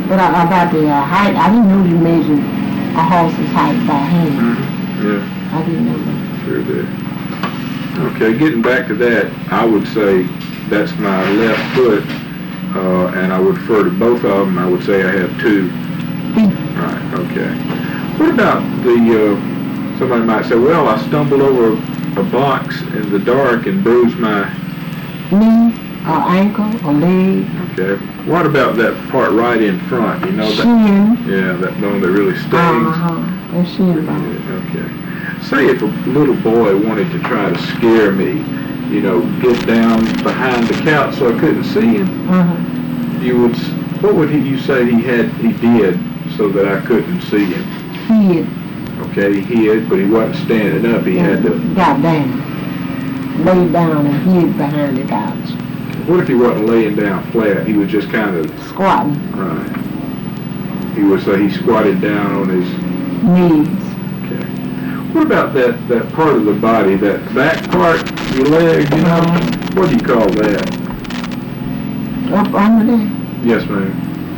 But about the height, I didn't know you measured a horse's height by hand. Mm-hmm. Yeah. I didn't know that. Sure did. Okay, getting back to that, I would say that's my left foot, and I would refer to both of them. I would say I have two. Right, okay. What about somebody might say, well, I stumbled over a box in the dark and bruised my knee, or ankle, or leg. Okay. What about that part right in front? You know that? Shin. Yeah, that bone that really stings. That shin bone. Okay. Say if a little boy wanted to try to scare me, get down behind the couch so I couldn't see him. What would you say he did so that I couldn't see him? Hid. Okay, he hid, but he wasn't standing up. He had to. Got down. Laid down and hid behind the couch. What if he wasn't laying down flat? He was just kind of squatting. Right. He would say he squatted down on his knees. Okay. What about that part of the body, that back part, your leg, what do you call that? Up under there? Yes, ma'am.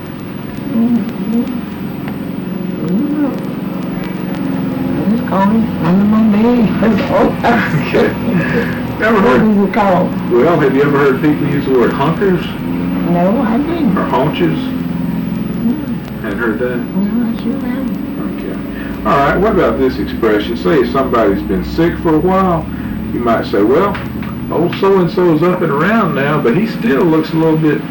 It's called under my leg. Okay. What is it called? Well, have you ever heard people use the word hunkers? No, I didn't. Or haunches? Hadn't heard that? No, I sure haven't. Okay. All right, what about this expression? Say if somebody's been sick for a while, you might say, well, old so-and-so's up and around now, but he still looks a little bit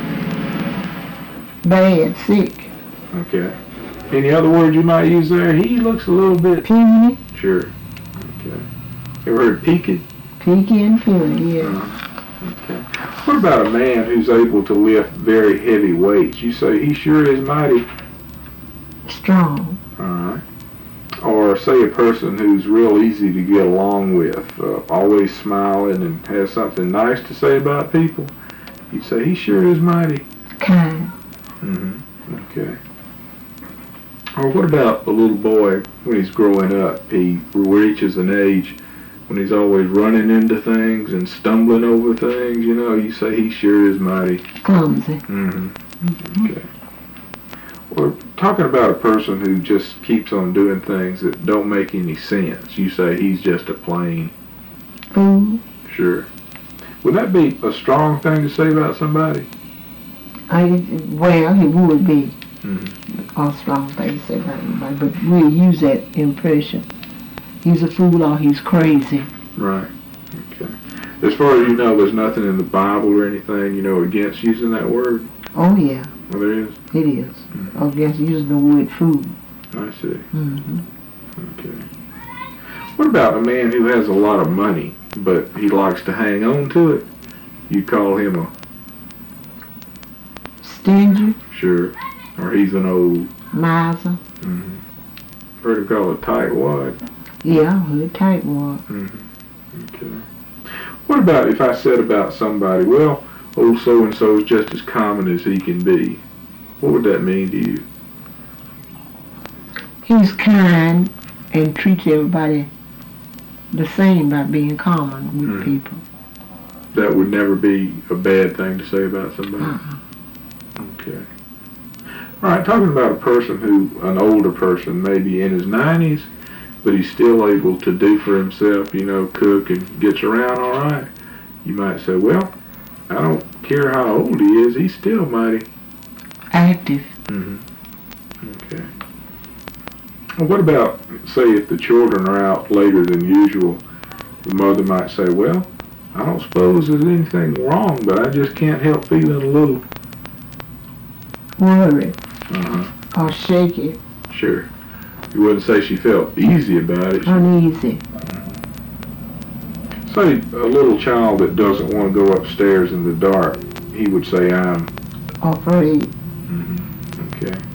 bad, sick. Okay. Any other word you might use there? He looks a little bit puny. Sure. Okay. Ever heard peaked? Peaky and puny, yeah. Okay. What about a man who's able to lift very heavy weights? You say he sure is mighty strong. All right. Or say a person who's real easy to get along with, always smiling and has something nice to say about people. You say he sure is mighty kind. Okay. Or what about a little boy when he's growing up? He reaches an age when he's always running into things and stumbling over things, you say he sure is mighty clumsy. Okay. Or talking about a person who just keeps on doing things that don't make any sense. You say he's just a plain fool. Sure. Would that be a strong thing to say about somebody? Well, it would be a strong thing to say about anybody, but we'll use that impression. He's a fool or he's crazy. Right. Okay. As far as you know, there's nothing in the Bible or anything, against using that word? Oh, yeah. Well, there is? It is. Against using the word fool. I see. Okay. What about a man who has a lot of money, but he likes to hang on to it? You call him a stingy? Sure. Or he's an old miser. Heard him called a tightwad. Yeah, a tightwad. Okay. What about if I said about somebody, well, old so-and-so is just as common as he can be? What would that mean to you? He's kind and treats everybody the same by being common with people. That would never be a bad thing to say about somebody? Okay. All right, talking about a person an older person, maybe in his 90s, but he's still able to do for himself, cook and gets around all right. You might say, well, I don't care how old he is, he's still mighty active. Okay. Well, what about, say, if the children are out later than usual, the mother might say, well, I don't suppose there's anything wrong, but I just can't help feeling a little worried or shaky. Sure. You wouldn't say she felt easy about it. Uneasy. Say a little child that doesn't want to go upstairs in the dark, he would say, I'm afraid. Okay.